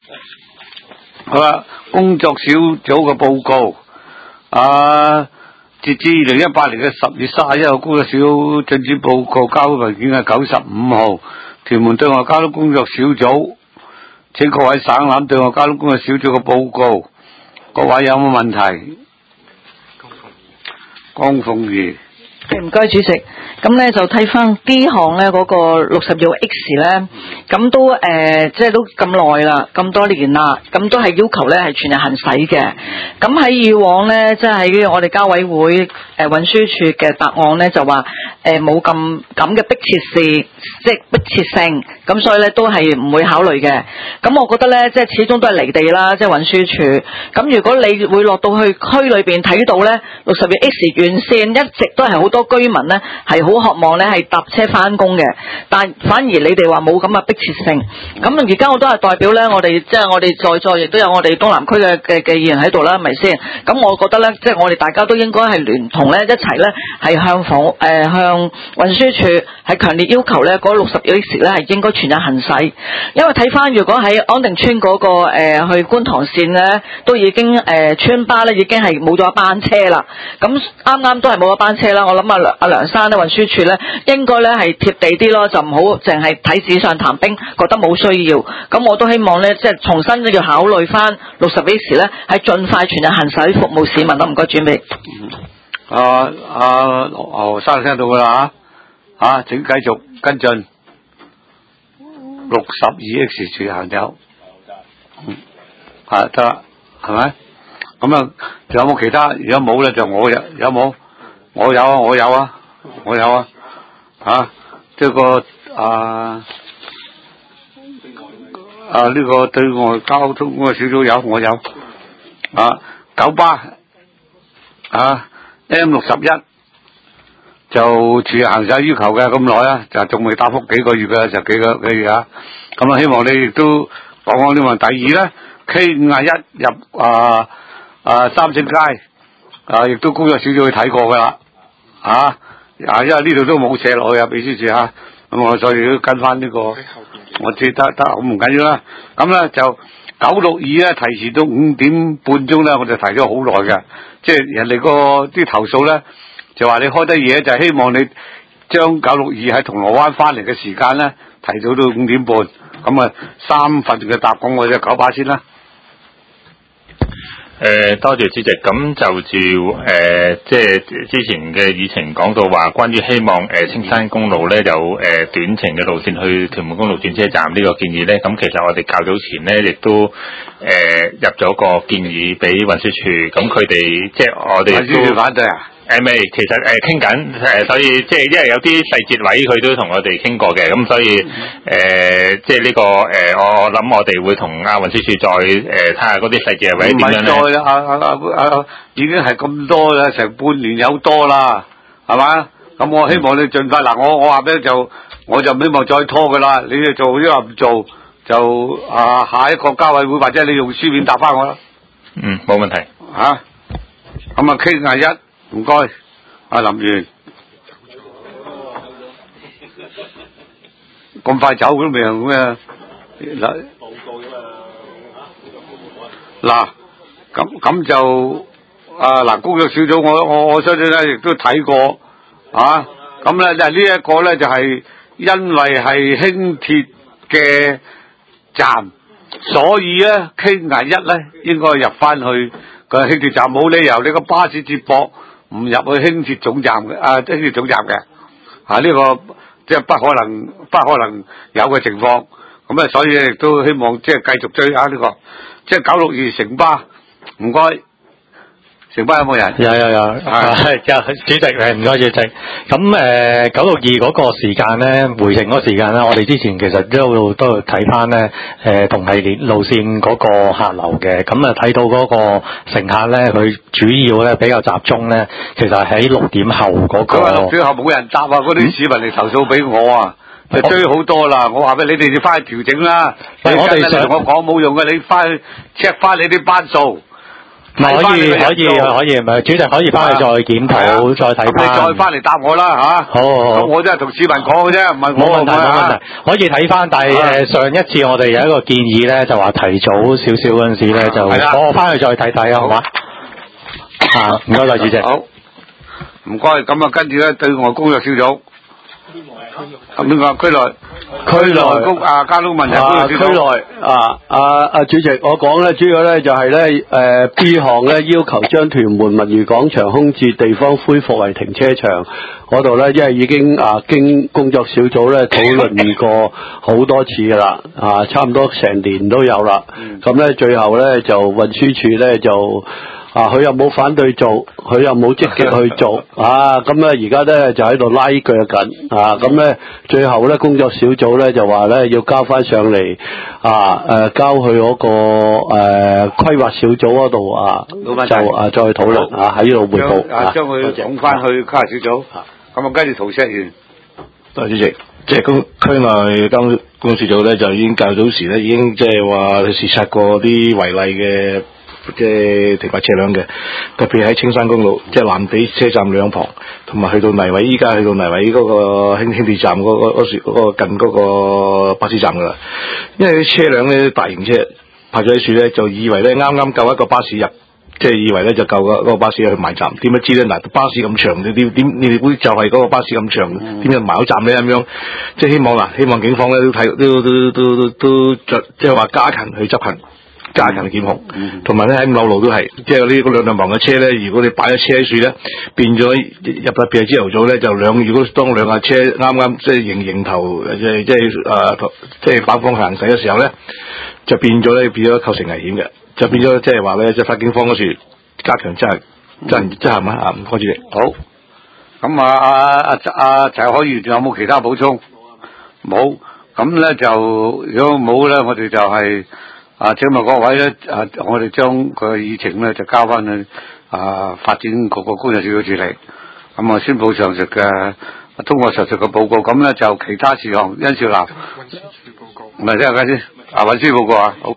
好啦，工作小組嘅報告。截至2018年嘅10月31號，工作小組進展報告交文件係95號。屯門對外交通工作小組，請各位省覽對外交通工作小組嘅報告。各位有冇問題？江鳳儀。 唔該主席，咁咧就睇翻 D 項咧嗰個60號 X 咧，咁都即係都咁耐啦，咁多年啦，咁都係要求咧係全日行駛嘅。咁喺以往咧，即係喺我哋交委會運輸署嘅答案咧，就話冇咁嘅迫切性，即係迫切性，咁所以咧都係唔會考慮嘅。咁我覺得咧，即係始終都係離地啦，即係運輸署。咁如果你會落到去區裏邊睇到咧，60號 X 沿線一直都係好多居民咧係好渴望咧係搭車翻工嘅，但反而你哋話冇咁嘅迫切性。咁而家我都係代表咧，我哋即係我哋在座亦都有我哋東南區嘅議員喺度啦，係咪先？咁我覺得咧，即係我哋大家都應該係聯同咧一齊咧係向運輸署係強烈要求咧嗰60號 X 咧係應該全日行駛，因為睇翻如果喺安定村嗰個去觀塘線咧都已經村巴咧已經係冇咗一班車啦，咁啱啱都係冇一班車啦。我諗阿梁生咧運輸署咧應該咧係貼地啲咯，就唔好淨係睇紙上談兵，覺得冇需要。咁我都希望咧即係重新都要考慮翻60號 X 咧係盡快全日行駛服務市民啦。唔該準備。 何生聽到噶啦吓，請繼續跟進62 X 全行走，得啦，係咪？咁啊，仲有冇其他？如果冇咧，就我有冇？我有啊，即係個呢個對外交通嗰個小組有，我有九巴M61就全日行駛要求嘅咁耐啊，就仲未答覆幾個月嘅，就幾個月啊。咁啊，希望你亦都講呢個。第二咧 K51入三聖街亦都工作小組去睇過噶啦。因為呢度都冇寫落去秘書處咁我所以都跟翻呢個，我知得好唔緊要啦。咁咧就962咧提前到5點半鐘咧，我就提咗好耐嘅，即係人哋啲投訴咧就話你開得夜，就係希望你將962喺銅鑼灣翻嚟嘅時間咧提早到5點半，咁啊3份嘅答案我就九巴先啦。 多謝主席。咁就住即係之前嘅議程講到話，關於希望青山公路咧有短程嘅路線去屯門公路轉車站呢個建議咧，咁其實我哋較早前咧亦都入咗個建議俾運輸署，咁佢哋即係我哋運輸署反對啊？ 未，其實傾緊所以即係因為有啲細節位佢都同我哋傾過嘅，咁所以即係呢個我諗我哋會同運輸署再睇下嗰啲細節位點樣咧。唔係再已經係咁多啦，成半年有多啦，係嘛？咁我希望你盡快嗱，我話俾我就唔希望再拖噶啦，你哋做因為唔做就下一個交委會或者你用書面答翻我啦。 冇問題。 咁K51。唔該，阿林源，咁快走都未有咩？嗱，咁就工作小組我相信咧亦都睇過咁咧呢一個咧就係因為係輕鐵嘅站，所以咧K51咧應該入翻去個輕鐵站，冇理由你個巴士接駁唔入去輕鐵總站嘅，輕鐵總站嘅，呢個即係不可能有嘅情況，咁啊，所以亦都希望即係繼續追呢個，即係962城巴，唔該。城巴有冇人？ 有，主席唔該主席。咁962嗰個時間咧，回程嗰個時間咧，我哋之前其實都睇翻咧，同系列路線嗰個客流嘅，咁啊睇到嗰個乘客咧，佢主要咧比較集中咧，其實喺6點後嗰個。 6點後冇人搭嗰啲市民嚟投訴俾我就追好多啦！我話俾你哋要翻去調整啦。我哋同我講冇用嘅，你翻去 check 翻你啲班數。 可以，唔係主席可以翻去再檢討，再睇翻。 你再翻嚟答我啦嚇。好。咁我真係同市民講嘅啫，唔係我冇問題。可以睇翻，但係上一次我哋有一個建議咧，就話提早少少嗰陣時咧，就我翻去再睇睇啊，好嘛？唔該晒主席。好。 唔該，咁啊，跟住咧對外工作小組。邊個？區內交通問題區內主席，我講咧主要咧就係咧B 項咧要求將屯門文娛廣場空置地方恢復為停車場嗰度咧，因為已經經工作小組咧討論過好多次噶啦，差唔多成年都有啦。咁咧最後咧就運輸署咧就佢又冇反對做，佢又冇積極去做，咁咧而家咧就喺度拉鋸緊，咁咧最後咧工作小組咧就話咧要交翻上嚟，交去嗰個規劃小組嗰度就再討論喺呢度匯報， 將佢講翻去規劃小組，咁跟住陶石員。 多謝主席，即係區內交通工作小組咧就已經較早時咧已經即係話視察過啲違例嘅。即係停泊車輛嘅，特別喺青山公路，即係藍地車站兩旁，同埋去到泥圍，依家去到泥圍嗰個輕鐵站嗰個近嗰個巴士站噶啦。因為啲車輛咧大型車泊咗喺樹咧，就以為咧啱啱夠一個巴士入，即係以為咧就夠嗰個巴士去埋站。點不知咧嗱，巴士咁長，你哋會就係嗰個巴士咁長，點解埋咗站咧咁樣？即係希望警方咧都即係話加強去執行。加強檢控，同埋咧喺五樓路都係，即係呢兩旁嘅車咧，如果你擺咗車喺樹咧，變咗入特別係朝頭早咧，就如果當兩架車啱即係迎頭，即係反方向行駛嘅時候咧，就變咗構成危險嘅，就變咗即係話咧，即係返警方嗰處加強執行啊！唔該主席。 好，咁陳海源仲有冇其他補充？冇，咁咧就如果冇咧，我哋就係。請問各位咧，我哋將佢嘅議程咧就交翻去發展局個工作小組處理。咁宣佈上述嘅通過上述嘅報告。咁咧就其他事項，殷少南。唔係，聽下先。運輸報告好。